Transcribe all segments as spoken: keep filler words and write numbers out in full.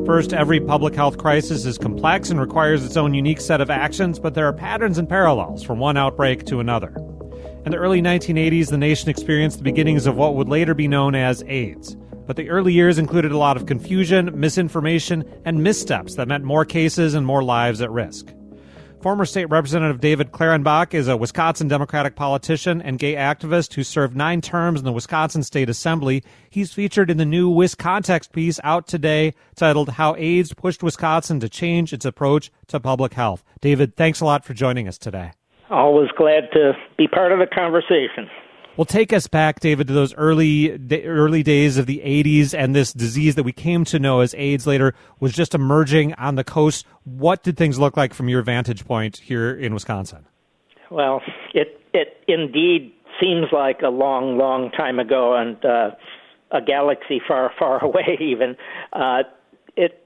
First, every public health crisis is complex and requires its own unique set of actions, but there are patterns and parallels from one outbreak to another. In the early nineteen eighties, the nation experienced the beginnings of what would later be known as AIDS. But the early years included a lot of confusion, misinformation, and missteps that meant more cases and more lives at risk. Former State Representative David Klarenbach is a Wisconsin Democratic politician and gay activist who served nine terms in the Wisconsin State Assembly. He's featured in the new WisContext piece out today titled How AIDS Pushed Wisconsin to Change Its Approach to Public Health. David, thanks a lot for joining us today. Always glad to be part of the conversation. Well, take us back, David, to those early early days of the eighties and this disease that we came to know as AIDS later was just emerging on the coast. What did things look like from your vantage point here in Wisconsin? Well, it it indeed seems like a long, long time ago and uh, a galaxy far, far away even. Uh, it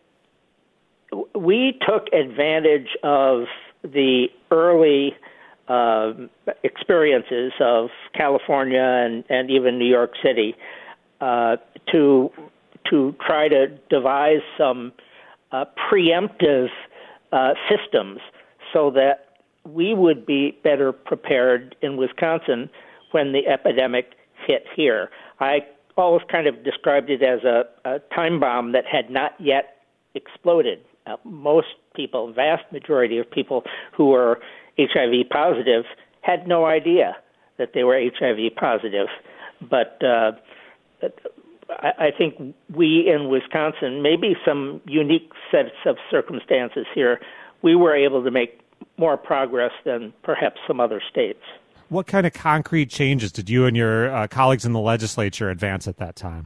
we took advantage of the early Uh, experiences of California and, and even New York City uh, to to try to devise some uh, preemptive uh, systems so that we would be better prepared in Wisconsin when the epidemic hit here. I always kind of described it as a, a time bomb that had not yet exploded. Uh, most people, vast majority of people who were H I V positive had no idea that they were H I V positive. But uh, I, I think we in Wisconsin, maybe some unique sets of circumstances here, we were able to make more progress than perhaps some other states. What kind of concrete changes did you and your uh, colleagues in the legislature advance at that time?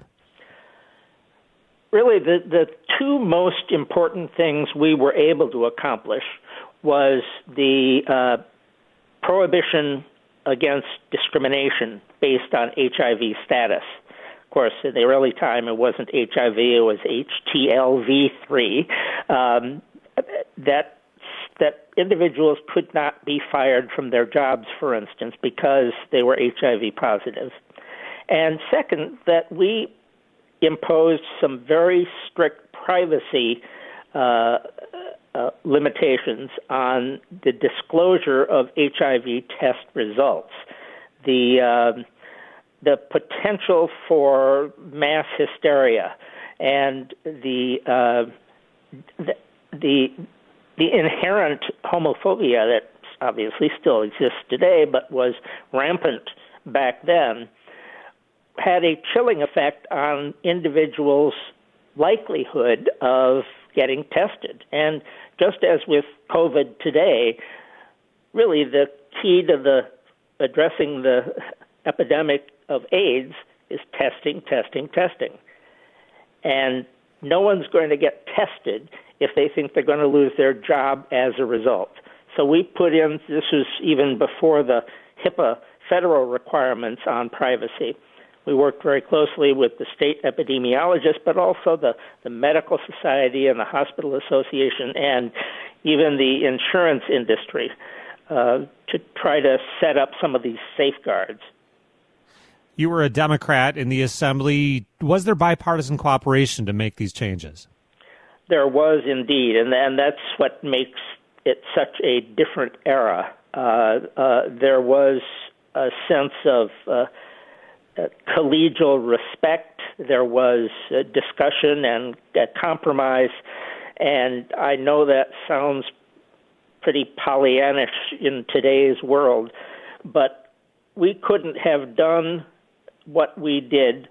Really, the, the two most important things we were able to accomplish was the uh, prohibition against discrimination based on H I V status. Of course, in the early time, it wasn't H I V, it was H T L V three. Um, that that individuals could not be fired from their jobs, for instance, because they were H I V positive. And second, that we imposed some very strict privacy uh, uh, limitations on the disclosure of H I V test results. The uh, the potential for mass hysteria and the uh, the, the the inherent homophobia that obviously still exists today, but was rampant back then, had a chilling effect on individuals' likelihood of getting tested. And just as with COVID today, really the key to the addressing the epidemic of AIDS is testing, testing, testing. And no one's going to get tested if they think they're going to lose their job as a result. So we put in, this was even before the HIPAA federal requirements on privacy. We worked very closely with the state epidemiologists, but also the, the medical society and the hospital association and even the insurance industry uh, to try to set up some of these safeguards. You were a Democrat in the Assembly. Was there bipartisan cooperation to make these changes? There was indeed, and, and that's what makes it such a different era. Uh, uh, there was a sense of uh, uh, collegial respect. There was uh, discussion and uh, compromise, and I know that sounds pretty Pollyannish in today's world, but we couldn't have done what we did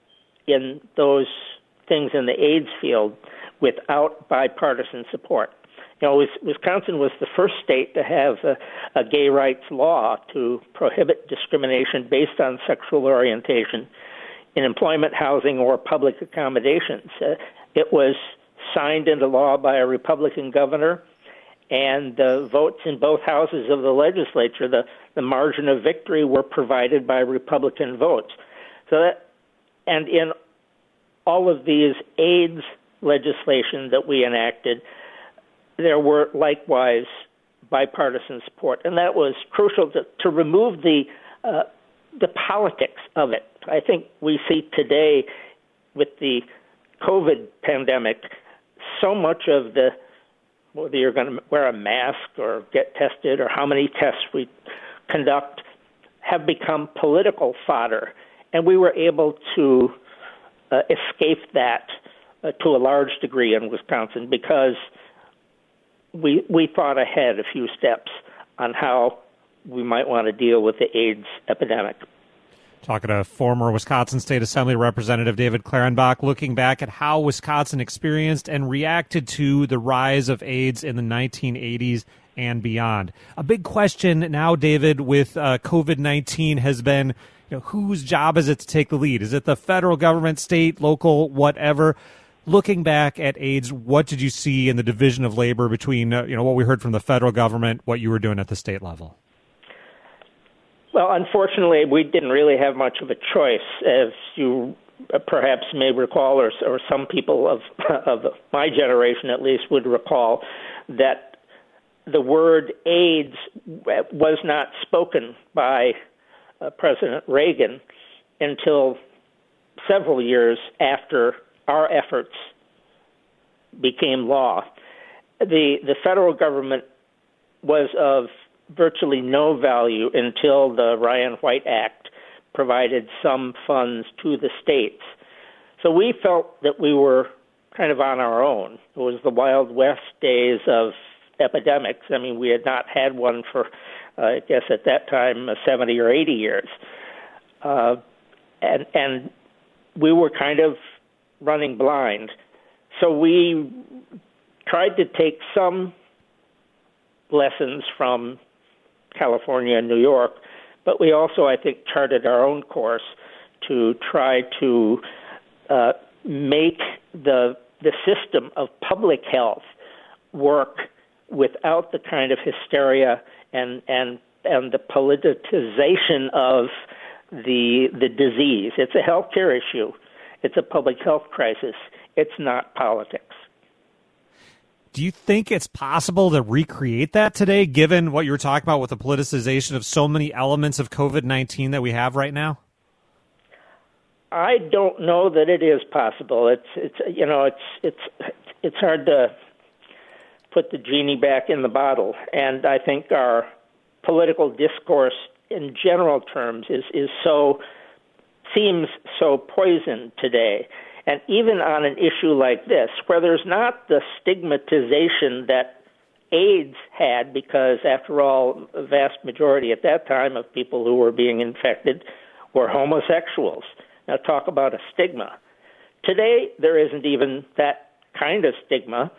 in those things in the AIDS field without bipartisan support. You know, Wisconsin was the first state to have a, a gay rights law to prohibit discrimination based on sexual orientation in employment, housing, or public accommodations. Uh, it was signed into law by a Republican governor, and the votes in both houses of the legislature, the, the margin of victory, were provided by Republican votes. So that, and in all of these AIDS legislation that we enacted, there were likewise bipartisan support, and that was crucial to, to remove the uh, the politics of it. I think we see today with the COVID pandemic so much of the, whether you're going to wear a mask or get tested or how many tests we conduct, have become political fodder. And we were able to uh, escape that uh, to a large degree in Wisconsin because we we thought ahead a few steps on how we might want to deal with the AIDS epidemic. Talking to former Wisconsin State Assembly Representative David Klarenbach, looking back at how Wisconsin experienced and reacted to the rise of AIDS in the nineteen eighties and beyond. A big question now, David, with uh, COVID nineteen has been, you know, whose job is it to take the lead? Is it the federal government, state, local, whatever? Looking back at AIDS, what did you see in the division of labor between, uh, you know, what we heard from the federal government, what you were doing at the state level? Well, unfortunately, we didn't really have much of a choice, as you perhaps may recall, or, or some people of, of my generation at least would recall, that the word AIDS was not spoken by uh, President Reagan until several years after our efforts became law. The, the federal government was of virtually no value until the Ryan White Act provided some funds to the states. So we felt that we were kind of on our own. It was the Wild West days of epidemics. I mean, we had not had one for, uh, I guess at that time, uh, seventy or eighty years. Uh, and, and we were kind of running blind. So we tried to take some lessons from California and New York, but we also, I think, charted our own course to try to uh, make the the system of public health work without the kind of hysteria and and and the politicization of the the disease. It's a healthcare issue. It's a public health crisis. It's not politics. Do you think it's possible to recreate that today, given what you were talking about with the politicization of so many elements of COVID nineteen that we have right now? I don't know that it is possible. It's it's you know it's it's it's hard to put the genie back in the bottle, and I think our political discourse in general terms is is so seems so poisoned today. And even on an issue like this, where there's not the stigmatization that AIDS had, because after all, a vast majority at that time of people who were being infected were homosexuals. Now talk about a stigma. Today, there isn't even that kind of stigma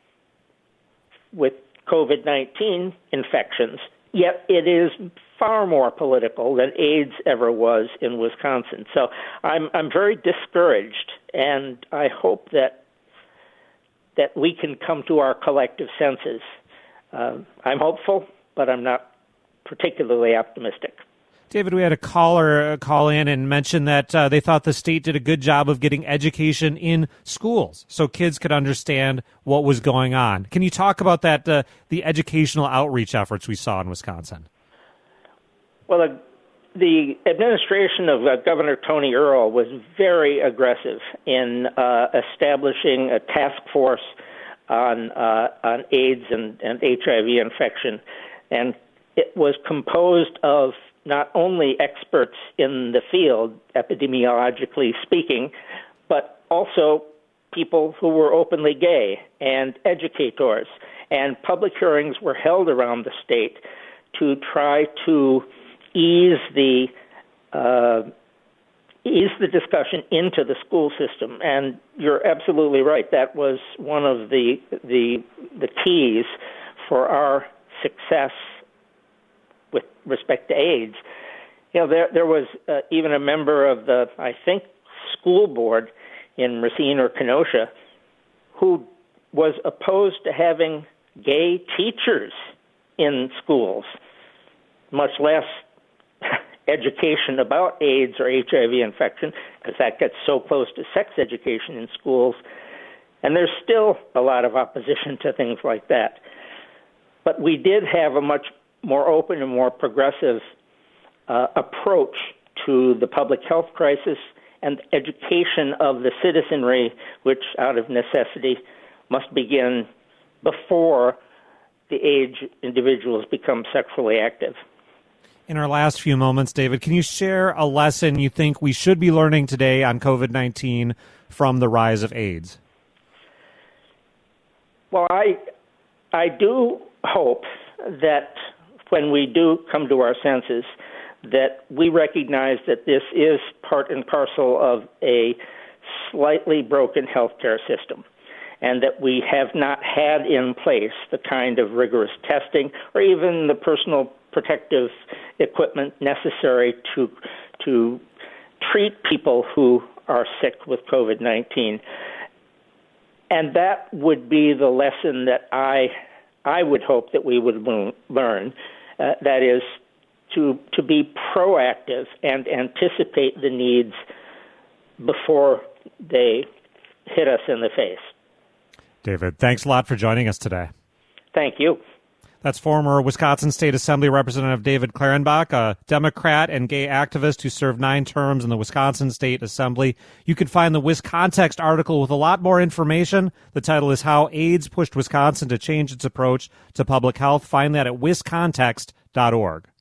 with COVID nineteen infections, yet it is far more political than AIDS ever was in Wisconsin. So I'm I'm very discouraged, and I hope that that we can come to our collective senses. Uh, I'm hopeful, but I'm not particularly optimistic. David, we had a caller call in and mention that uh, they thought the state did a good job of getting education in schools so kids could understand what was going on. Can you talk about that, uh, the educational outreach efforts we saw in Wisconsin? Well, uh, the administration of uh, Governor Tony Earl was very aggressive in uh, establishing a task force on uh, on AIDS and, and H I V infection, and it was composed of not only experts in the field, epidemiologically speaking, but also people who were openly gay and educators. And public hearings were held around the state to try to ease the uh, ease the discussion into the school system. And you're absolutely right. That was one of the the the keys for our success with respect to AIDS. You know, there there was uh, even a member of the, I think, school board in Racine or Kenosha who was opposed to having gay teachers in schools, much less education about AIDS or H I V infection, because that gets so close to sex education in schools. And there's still a lot of opposition to things like that. But we did have a much more open and more progressive uh, approach to the public health crisis and education of the citizenry, which out of necessity must begin before the age individuals become sexually active. In our last few moments, David, can you share a lesson you think we should be learning today on COVID nineteen from the rise of AIDS? Well, I, I do hope that when we do come to our senses, that we recognize that this is part and parcel of a slightly broken healthcare system, and that we have not had in place the kind of rigorous testing or even the personal protective equipment necessary to to treat people who are sick with COVID nineteen. And that would be the lesson that I I would hope that we would learn. Uh, that is, to to be proactive and anticipate the needs before they hit us in the face. David, thanks a lot for joining us today. Thank you. That's former Wisconsin State Assembly Representative David Klarenbach, a Democrat and gay activist who served nine terms in the Wisconsin State Assembly. You can find the WisContext article with a lot more information. The title is How AIDS Pushed Wisconsin to Change Its Approach to Public Health. Find that at wiscontext dot org.